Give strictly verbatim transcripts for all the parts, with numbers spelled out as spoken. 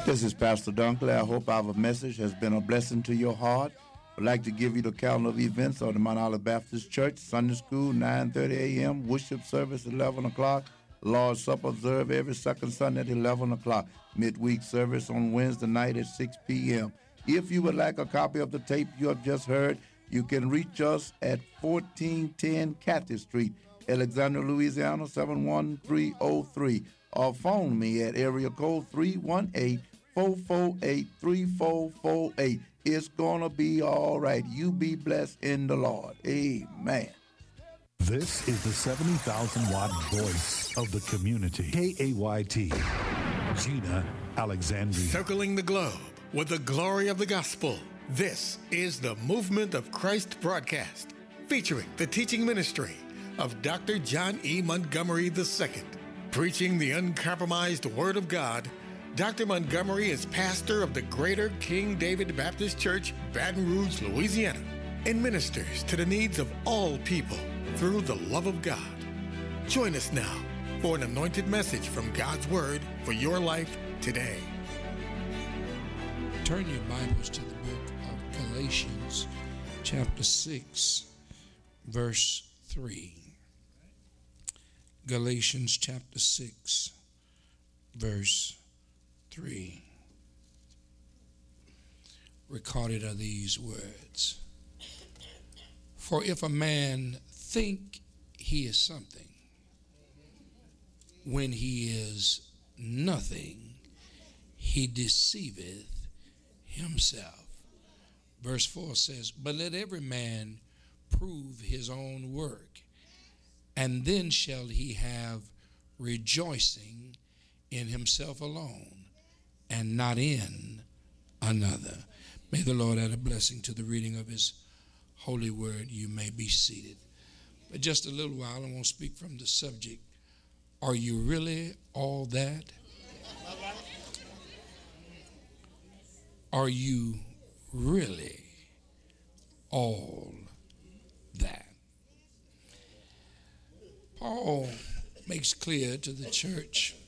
This is Pastor Dunkley. I hope our message has been a blessing to your heart. I'd like to give you the calendar of events of the Mount Olive Baptist Church. Sunday school, nine thirty a.m. Worship service, eleven o'clock. Lord's Supper observed every second Sunday at eleven o'clock. Midweek service on Wednesday night at six p.m. If you would like a copy of the tape you have just heard, you can reach us at fourteen ten Cathy Street, Alexandria, Louisiana, seven one three oh three. Or phone me at area code three one eight, four four eight, three four four eight. It's going to be all right. You be blessed in the Lord. Amen. This is the seventy thousand watt voice of the community. K A Y T, Gina Alexandria. Circling the globe with the glory of the gospel. This is the Movement of Christ broadcast, featuring the teaching ministry of Doctor John E. Montgomery the Second. Preaching the uncompromised Word of God, Doctor Montgomery is pastor of the Greater King David Baptist Church, Baton Rouge, Louisiana, and ministers to the needs of all people through the love of God. Join us now for an anointed message from God's Word for your life today. Turn your Bibles to the book of Galatians, chapter six, verse three. Galatians chapter six, verse three. Recorded are these words. For if a man think he is something, when he is nothing, he deceiveth himself. Verse four says, but let every man prove his own work, and then shall he have rejoicing in himself alone, and not in another. May the Lord add a blessing to the reading of his holy word. You may be seated. But just a little while, I want to speak from the subject, are you really all that? Are you really all that? Paul makes clear to the church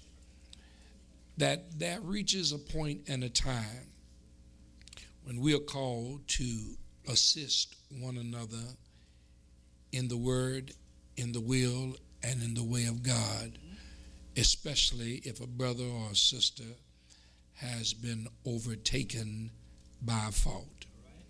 that there reaches a point and a time when we are called to assist one another in the word, in the will, and in the way of God, especially if a brother or a sister has been overtaken by a fault.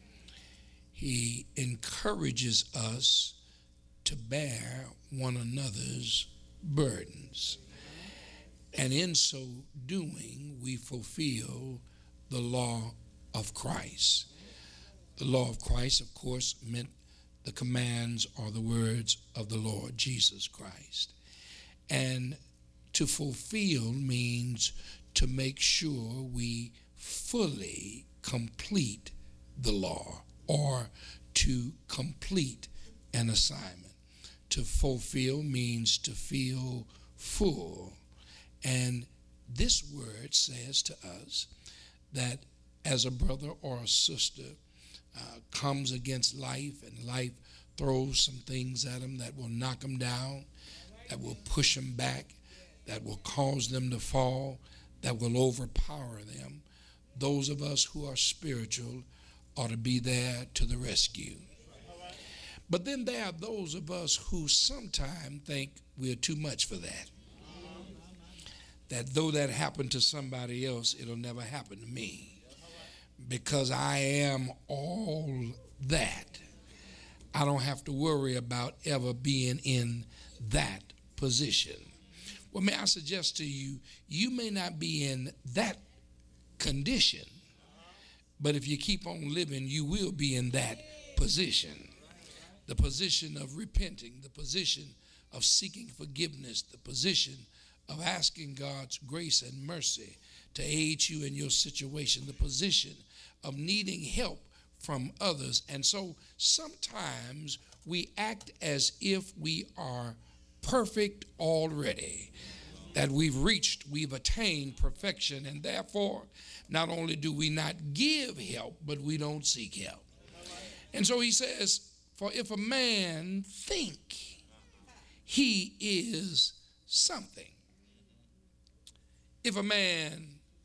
He encourages us to bear one another's burdens. And in so doing, we fulfill the law of Christ. The law of Christ, of course, meant the commands or the words of the Lord Jesus Christ. And to fulfill means to make sure we fully complete the law, or to complete an assignment. To fulfill means to feel full. And this word says to us that as a brother or a sister uh, comes against life, and life throws some things at them that will knock them down, that will push them back, that will cause them to fall, that will overpower them, those of us who are spiritual ought to be there to the rescue. But then there are those of us who sometimes think we're too much for that. That though that happened to somebody else, it'll never happen to me. Because I am all that. I don't have to worry about ever being in that position. Well, may I suggest to you, you may not be in that condition, but if you keep on living, you will be in that position. The position of repenting, the position of seeking forgiveness, the position of asking God's grace and mercy to aid you in your situation, the position of needing help from others. And so sometimes we act as if we are perfect already, that we've reached, we've attained perfection, and therefore not only do we not give help, but we don't seek help. And so he says, for if a man think he is something, if a man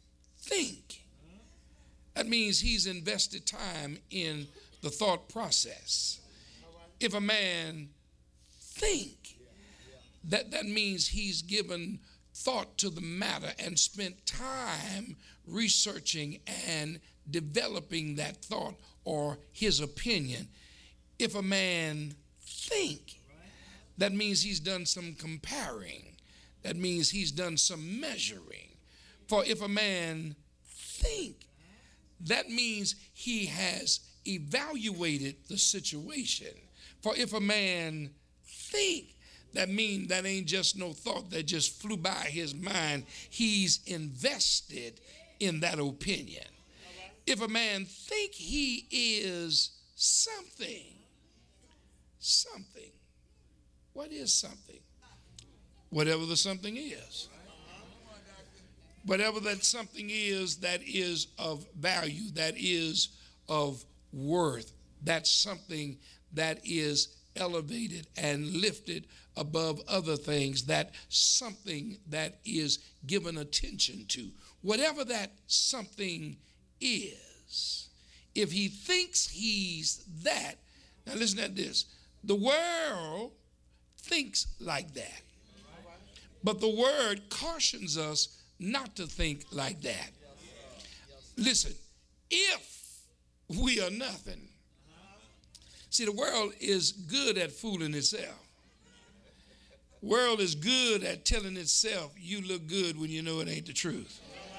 think, that means he's invested time in the thought process. If a man think, that, that means he's given thought to the matter and spent time researching and developing that thought or his opinion. If a man think, that means he's done some comparing. That means he's done some measuring. For if a man think, that means he has evaluated the situation. For if a man think, that means that ain't just no thought that just flew by his mind. He's invested in that opinion. If a man think he is something, something, what is something? Whatever the something is. Whatever that something is that is of value, that is of worth, that's something that is elevated and lifted above other things, that something that is given attention to. Whatever that something is, if he thinks he's that, now listen to this, the world thinks like that. But the word cautions us not to think like that. Listen, if we are nothing, see, the world is good at fooling itself. World is good at telling itself you look good when you know it ain't the truth.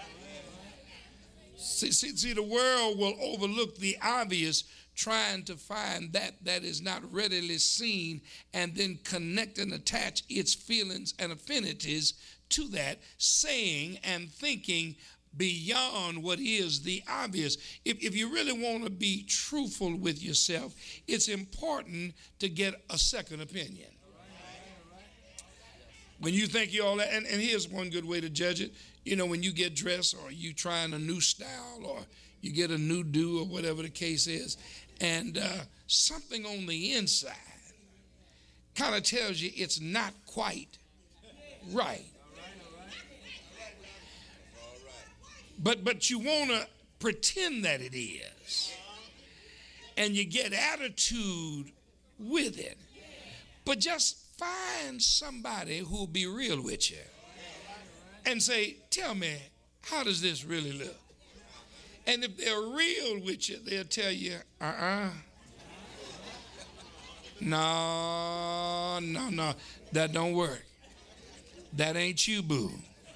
See, see, see, the world will overlook the obvious, trying to find that that is not readily seen and then connect and attach its feelings and affinities to that, saying and thinking beyond what is the obvious. If, if you really want to be truthful with yourself, it's important to get a second opinion. When you think you're all that, and, and here's one good way to judge it. You know, when you get dressed or you trying a new style or you get a new do or whatever the case is, and uh, something on the inside kind of tells you it's not quite right. But, but you want to pretend that it is. And you get attitude with it. But just find somebody who'll be real with you and say, tell me, how does this really look? And if they're real with you, they'll tell you, uh-uh. No, no, no, that don't work. That ain't you, boo.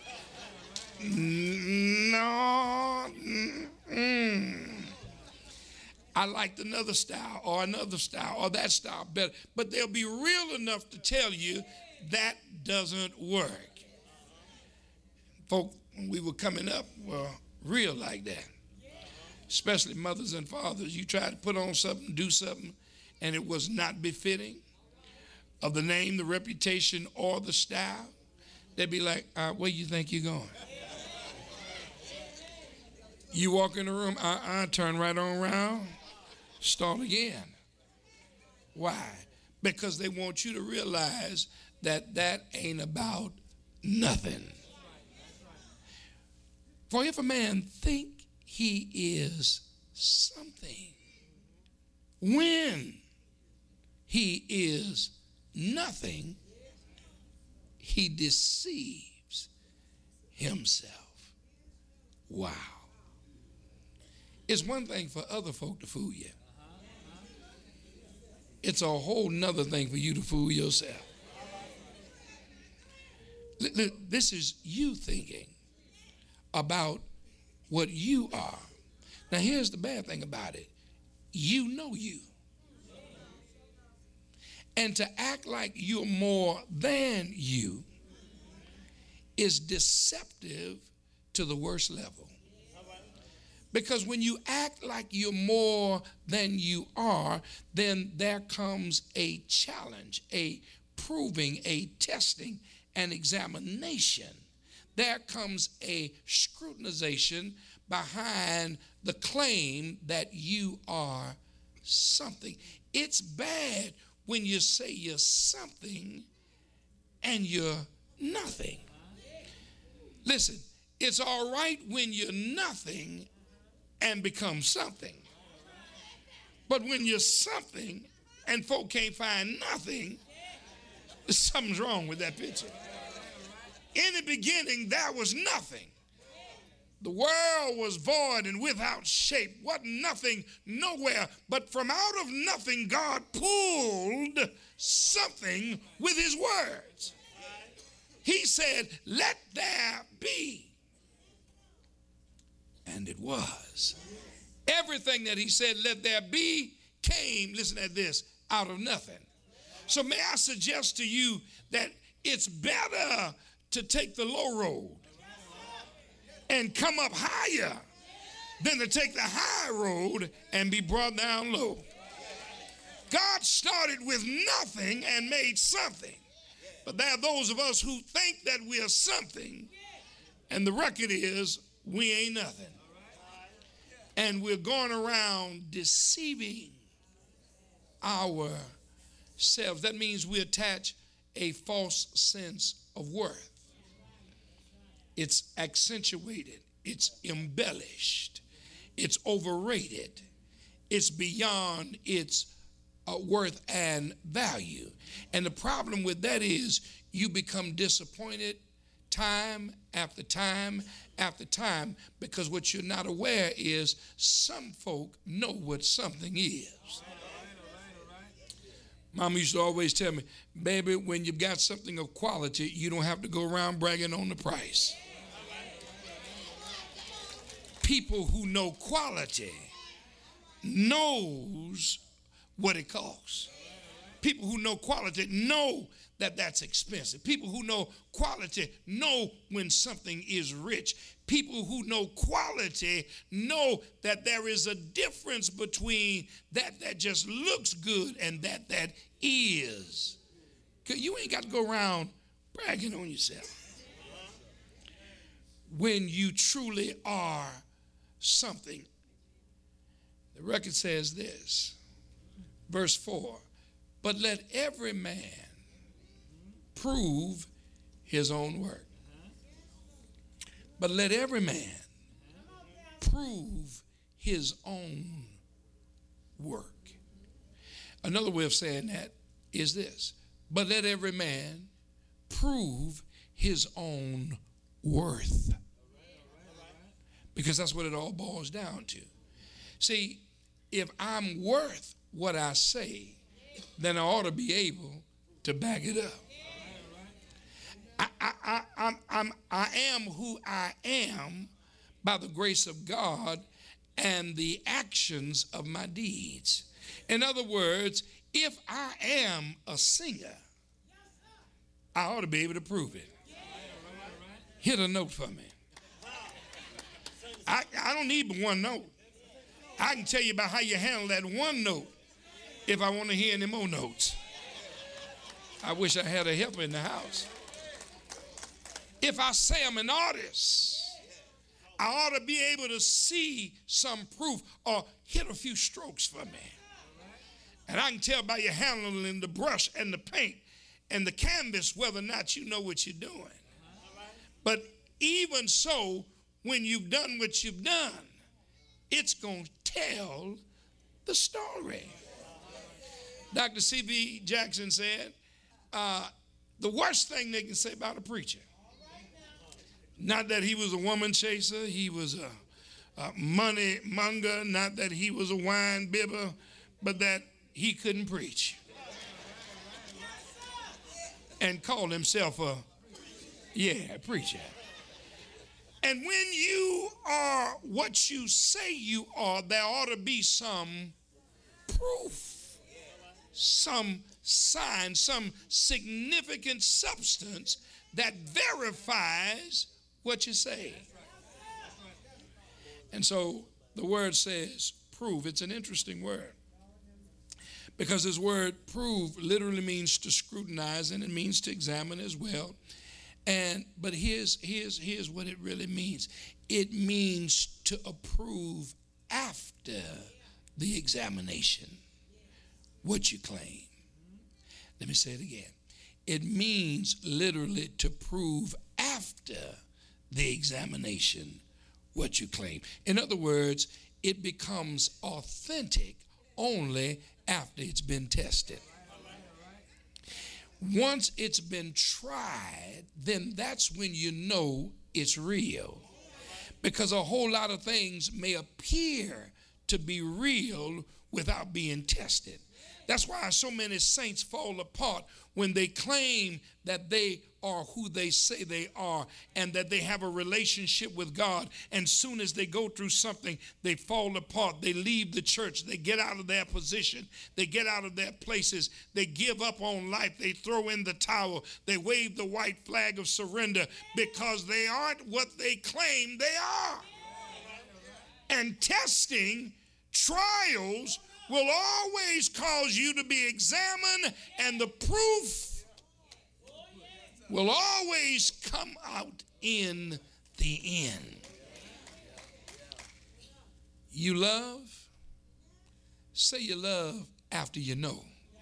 No. Mm-mm. I liked another style or another style or that style better. But they'll be real enough to tell you that doesn't work. Folk, when we were coming up, were real like that. Especially mothers and fathers. You try to put on something, do something, and it was not befitting of the name, the reputation, or the style. They'd be like, uh, where you think you're going? You walk in the room, uh-uh, turn right on around, start again. Why? Because they want you to realize that that ain't about nothing. For if a man think he is something, when he is nothing, he deceives himself. Wow. It's one thing for other folk to fool you. It's a whole nother thing for you to fool yourself. This is you thinking about what you are. Now here's the bad thing about it. You know you. And to act like you're more than you is deceptive to the worst level. Because when you act like you're more than you are, then there comes a challenge, a proving, a testing, an examination. There comes a scrutinization behind the claim that you are something. It's bad when you say you're something and you're nothing. Listen, it's all right when you're nothing and become something. But when you're something and folk can't find nothing, something's wrong with that picture. In the beginning, there was nothing. The world was void and without shape. What nothing, nowhere. But from out of nothing, God pulled something with his words. He said, let there be. And it was. Everything that he said, let there be, came, listen at this, out of nothing. So may I suggest to you that it's better to take the low road and come up higher than to take the high road and be brought down low. God started with nothing and made something. But there are those of us who think that we are something, and the record is we ain't nothing. And we're going around deceiving ourselves. That means we attach a false sense of worth. It's accentuated, it's embellished, it's overrated, it's beyond its uh, worth and value. And the problem with that is you become disappointed time after time after time, because what you're not aware is some folk know what something is. Mama used to always tell me, baby, when you've got something of quality, you don't have to go around bragging on the price. People who know quality knows what it costs. People who know quality know that that's expensive. People who know quality know when something is rich. People who know quality know that there is a difference between that that just looks good and that that is. Because you ain't got to go around bragging on yourself. When you truly are something. The record says this, verse four, but let every man prove his own work. But let every man prove his own work. Another way of saying that is this, but let every man prove his own worth. Because that's what it all boils down to. See, if I'm worth what I say, then I ought to be able to back it up. I, I, I, I'm, I'm, I am who I am by the grace of God and the actions of my deeds. In other words, if I am a singer, I ought to be able to prove it. Hit a note for me. I, I don't need but one note. I can tell you about how you handle that one note if I want to hear any more notes. I wish I had a helper in the house. If I say I'm an artist, I ought to be able to see some proof or hit a few strokes for me. And I can tell by your handling the brush and the paint and the canvas whether or not you know what you're doing. But even so, when you've done what you've done, it's going to tell the story. Doctor C B Jackson said, uh, the worst thing they can say about a preacher, not that he was a woman chaser, he was a, a money monger, not that he was a wine bibber, but that he couldn't preach. And called himself a, yeah, preacher. And when you are what you say you are, there ought to be some proof, some sign, some significant substance that verifies what you say. And so the word says prove. It's an interesting word because this word prove literally means to scrutinize, and it means to examine as well. And but here's here's here's what it really means. It means to approve after the examination what you claim. Let me say it again. It means literally to prove after the examination what you claim. In other words, it becomes authentic only after it's been tested. Once it's been tried, then that's when you know it's real. Because a whole lot of things may appear to be real without being tested. That's why so many saints fall apart when they claim that they are who they say they are and that they have a relationship with God. And soon as they go through something, they fall apart. They leave the church. They get out of their position. They get out of their places. They give up on life. They throw in the towel. They wave the white flag of surrender because they aren't what they claim they are. And testing, trials, will always cause you to be examined, and the proof will always come out in the end. You love? Say you love after you know.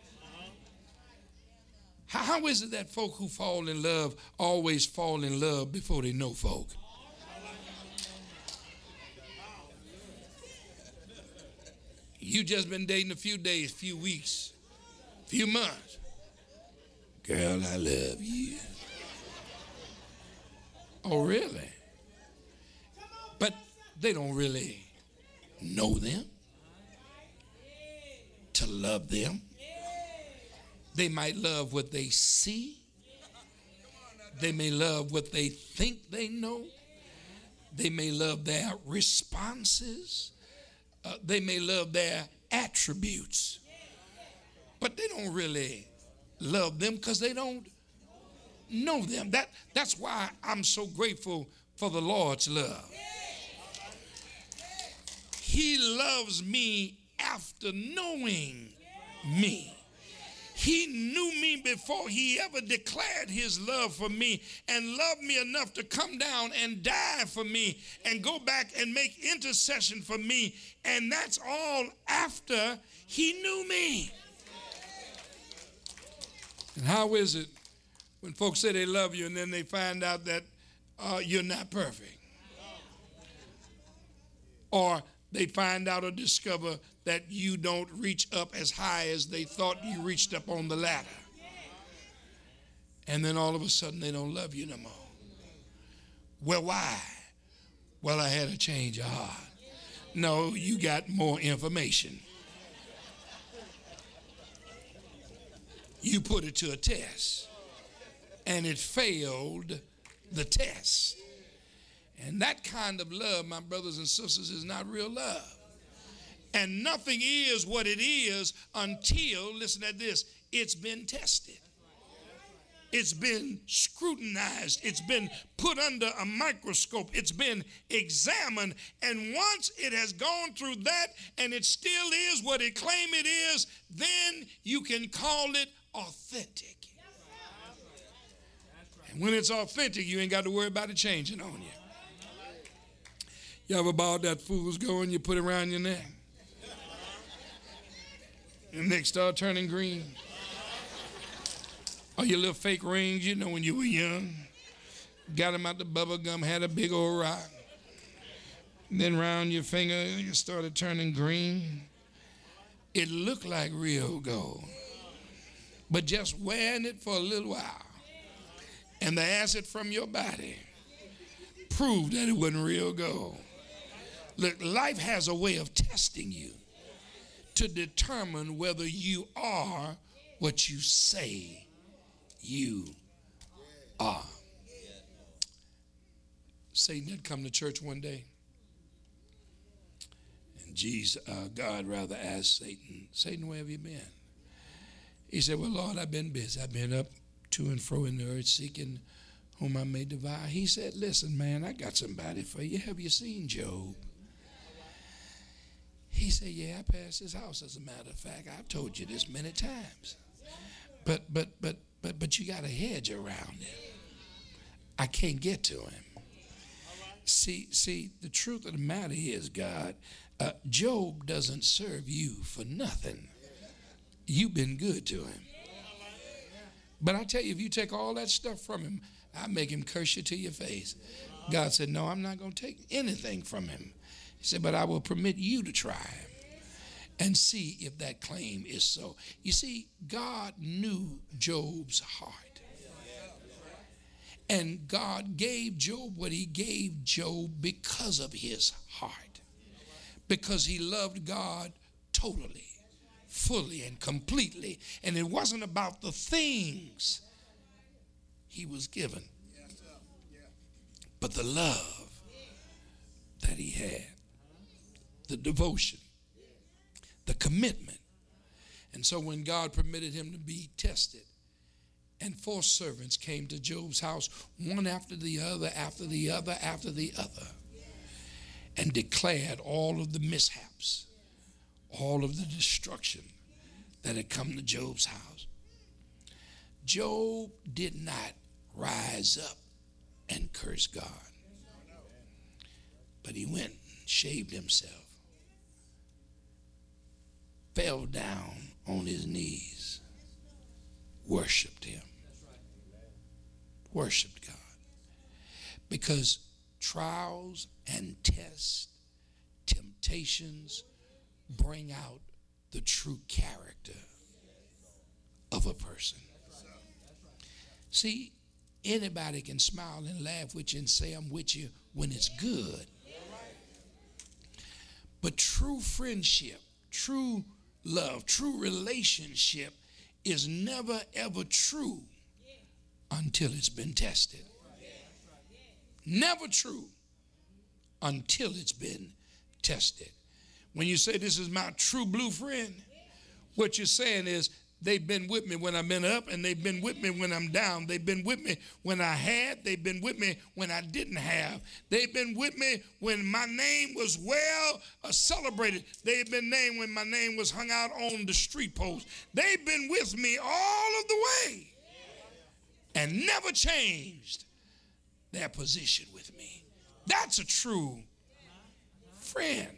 How, how is it that folk who fall in love always fall in love before they know folk? You just been dating a few days, few weeks, few months. Girl, I love you. Oh, really? But they don't really know them to love them. They might love what they see. They may love what they think they know. They may love their responses. Uh, they may love their attributes, but they don't really love them because they don't know them. That, that's why I'm so grateful for the Lord's love. He loves me after knowing me. He knew me before he ever declared his love for me and loved me enough to come down and die for me and go back and make intercession for me. And that's all after he knew me. And how is it when folks say they love you and then they find out that uh, you're not perfect? Or they find out or discover that you don't reach up as high as they thought you reached up on the ladder. And then all of a sudden they don't love you no more. Well, why? Well, I had a change of heart. No, you got more information. You put it to a test, and it failed the test. And that kind of love, my brothers and sisters, is not real love. And nothing is what it is until, listen to this, it's been tested. It's been scrutinized. It's been put under a microscope. It's been examined. And once it has gone through that and it still is what it claims it is, then you can call it authentic. And when it's authentic, you ain't got to worry about it changing on you. You ever bought that fool's going, you put it around your neck? And neck start turning green. Or your little fake rings, you know, when you were young. Got them out the bubble gum, had a big old rock. And then round your finger, it started turning green. It looked like real gold. But just wearing it for a little while, and the acid from your body proved that it wasn't real gold. Look, life has a way of testing you to determine whether you are what you say you are. Satan had come to church one day, and Jesus, uh, God rather asked Satan, Satan, where have you been? He said, well, Lord, I've been busy. I've been up to and fro in the earth seeking whom I may devour. He said, listen, man, I got somebody for you. Have you seen Job? He said, yeah, I passed his house, as a matter of fact. I've told you this many times. But but but but but you got a hedge around him. I can't get to him. See, see, the truth of the matter is, God, uh, Job doesn't serve you for nothing. You've been good to him. But I tell you, if you take all that stuff from him, I make him curse you to your face. God said, no, I'm not going to take anything from him. He said, but I will permit you to try him and see if that claim is so. You see, God knew Job's heart. And God gave Job what he gave Job because of his heart. Because he loved God totally, fully, and completely. And it wasn't about the things he was given, but the love that he had, the devotion, the commitment. And so when God permitted him to be tested, and four servants came to Job's house, one after the other, after the other, after the other, and declared all of the mishaps, all of the destruction that had come to Job's house. Job did not rise up and curse God, but he went and shaved himself, fell down on his knees, worshiped him, worshiped God. Because trials and tests, temptations bring out the true character of a person. See, anybody can smile and laugh with you and say, I'm with you when it's good. But true friendship, true love, true relationship is never ever true until it's been tested. Never true until it's been tested. When you say this is my true blue friend, what you're saying is they've been with me when I've been up, and they've been with me when I'm down. They've been with me when I had. They've been with me when I didn't have. They've been with me when my name was well uh, celebrated. They've been named when my name was hung out on the street post. They've been with me all of the way and never changed their position with me. That's a true friend.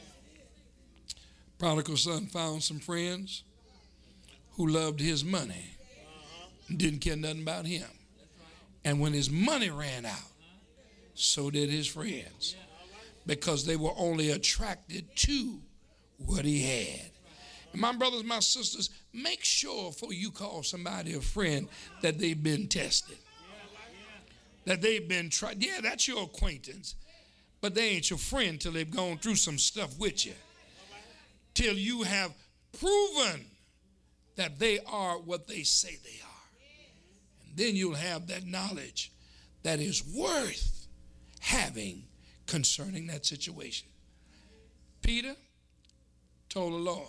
Prodigal son found some friends who loved his money and didn't care nothing about him. And when his money ran out, so did his friends, because they were only attracted to what he had. And my brothers, my sisters, make sure before you call somebody a friend that they've been tested, that they've been tried. Yeah, that's your acquaintance, but they ain't your friend till they've gone through some stuff with you, till you have proven that they are what they say they are. And then you'll have that knowledge that is worth having concerning that situation. Peter told the Lord,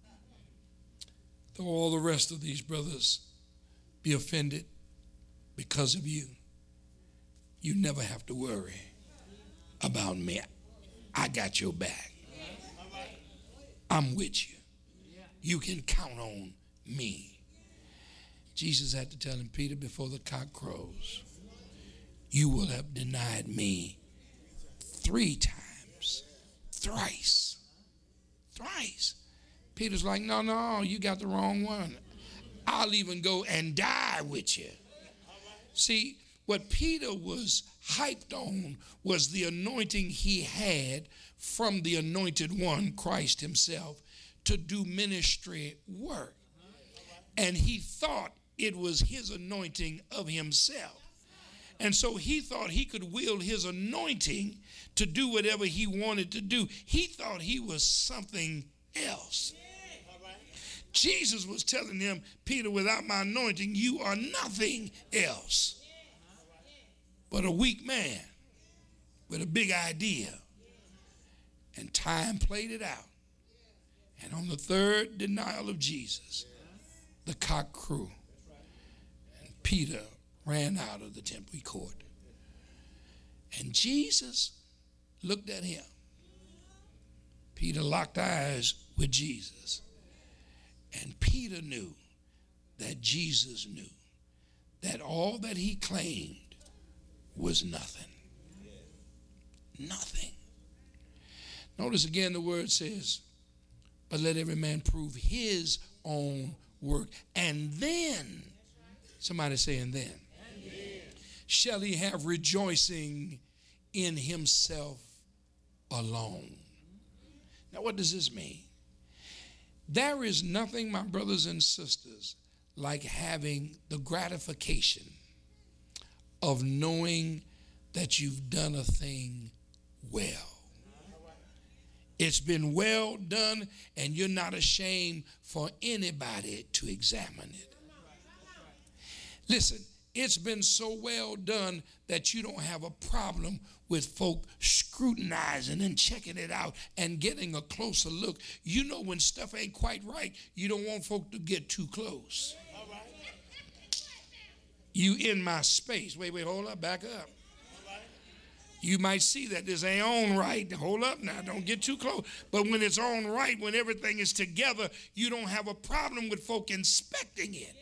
though all the rest of these brothers be offended because of you, you never have to worry about me. I got your back. I'm with you. You can count on me. Jesus had to tell him, Peter, before the cock crows, you will have denied me three times, thrice, thrice. Peter's like, no, no, you got the wrong one. I'll even go and die with you. See, what Peter was hyped on was the anointing he had from the anointed one, Christ himself, to do ministry work. And he thought it was his anointing of himself. And so he thought he could wield his anointing to do whatever he wanted to do. He thought he was something else. Jesus was telling him, Peter, without my anointing, you are nothing else but a weak man with a big idea. And time played it out. And on the third denial of Jesus, the cock crew, and Peter ran out of the temple court. And Jesus looked at him. Peter locked eyes with Jesus. And Peter knew that Jesus knew that all that he claimed was nothing. Nothing. Notice again the word says, but let every man prove his own work. And then, somebody say, and then, and then shall he have rejoicing in himself alone. Now, what does this mean? There is nothing, my brothers and sisters, like having the gratification of knowing that you've done a thing well. It's been well done, and you're not ashamed for anybody to examine it. Listen, it's been so well done that you don't have a problem with folk scrutinizing and checking it out and getting a closer look. You know when stuff ain't quite right, you don't want folk to get too close. You in my space. Wait, wait, hold up, back up. You might see that this ain't on right. Hold up now, don't get too close. But when it's on right, when everything is together, you don't have a problem with folk inspecting it.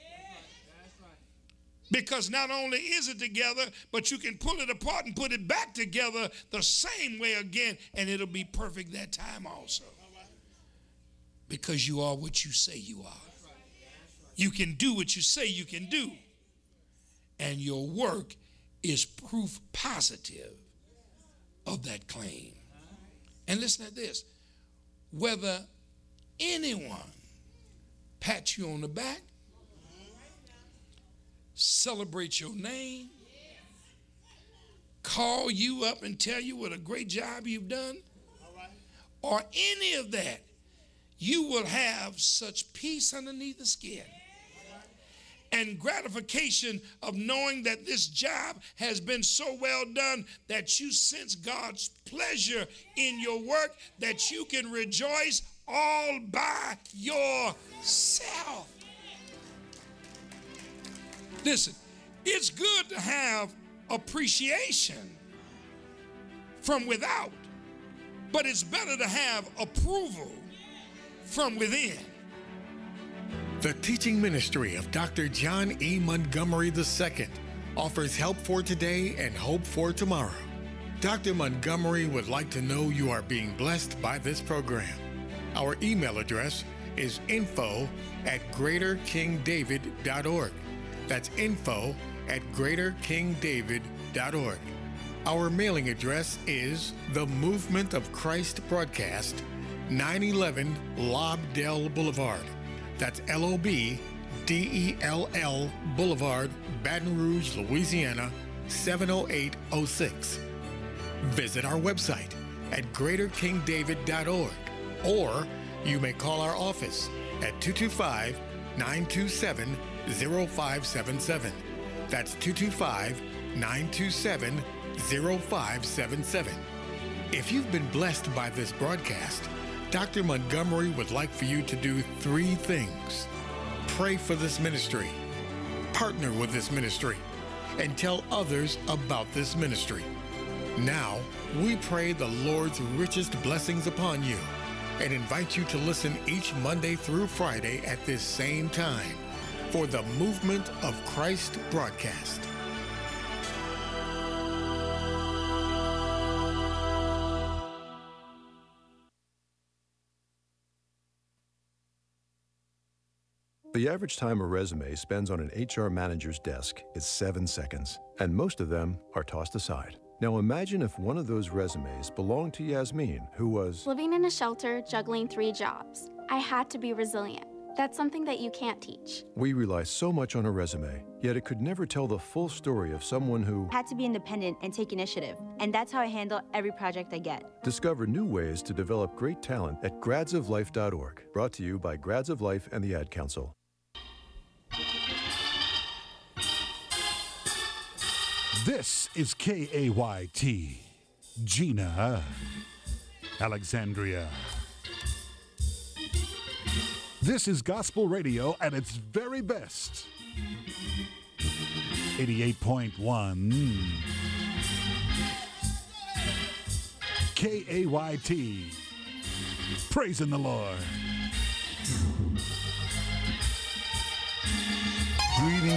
Because not only is it together, but you can pull it apart and put it back together the same way again, and it'll be perfect that time also. Because you are what you say you are. You can do what you say you can do. And your work is proof positive of that claim. And listen to this. Whether anyone pats you on the back, celebrate your name, call you up and tell you what a great job you've done, or any of that, you will have such peace underneath the skin and gratification of knowing that this job has been so well done that you sense God's pleasure in your work, that you can rejoice all by yourself. Listen, it's good to have appreciation from without, but it's better to have approval from within. The teaching ministry of Doctor John E. Montgomery the Second offers help for today and hope for tomorrow. Doctor Montgomery would like to know you are being blessed by this program. Our email address is info at greater king david dot org. That's info at greater king david dot org. Our mailing address is The Movement of Christ Broadcast, nine eleven Lobdell Boulevard. That's L O B D E L L Boulevard, Baton Rouge, Louisiana, seven oh eight oh six. Visit our website at greater king david dot org, or you may call our office at two two five, nine two seven, zero five seven seven. That's two two five, nine two seven, zero five seven seven. If you've been blessed by this broadcast, Doctor Montgomery would like for you to do three things. Pray for this ministry, partner with this ministry, and tell others about this ministry. Now, we pray the Lord's richest blessings upon you and invite you to listen each Monday through Friday at this same time for the Movement of Christ broadcast. The average time a resume spends on an H R manager's desk is seven seconds, and most of them are tossed aside. Now imagine if one of those resumes belonged to Yasmin, who was living in a shelter, juggling three jobs. I had to be resilient. That's something that you can't teach. We rely so much on a resume, yet it could never tell the full story of someone who had to be independent and take initiative. And that's how I handle every project I get. Discover new ways to develop great talent at grads of life dot org. Brought to you by Grads of Life and the Ad Council. This is K A Y T, Gina, Alexandria. This is gospel radio at its very best. eighty-eight point one K A Y T, praising the Lord. Greetings.